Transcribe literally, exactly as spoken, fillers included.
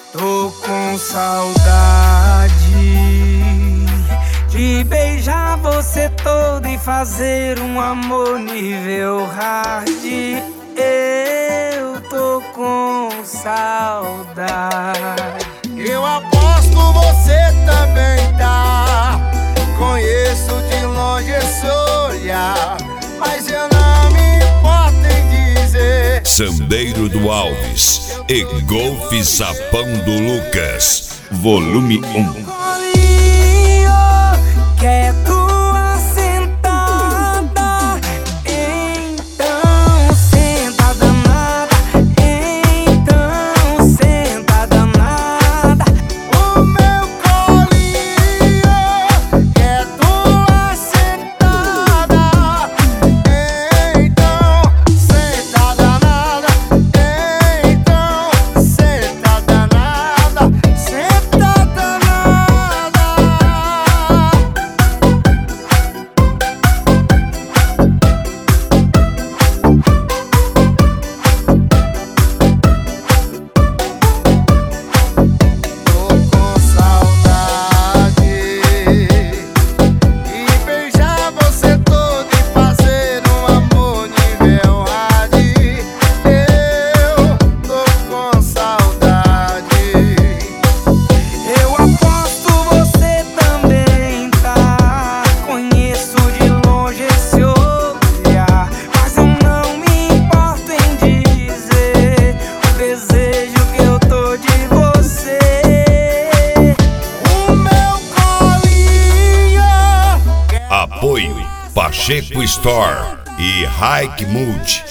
Tô com saudade de beijar você todo e fazer um amor nível hard. Eu tô com saudade. Eu aposto você também tá. Conheço de longe esse olhar, mas eu não me importo em dizer. Sandeiro do Alves e Golfe Sapão do Lucas, volume um. Quer tua sentada, então senta danada, então senta danada. O meu colinho quer tua sentada, então senta danada, então senta danada, senta danada. Apoio Pacheco Store e Hike Multi.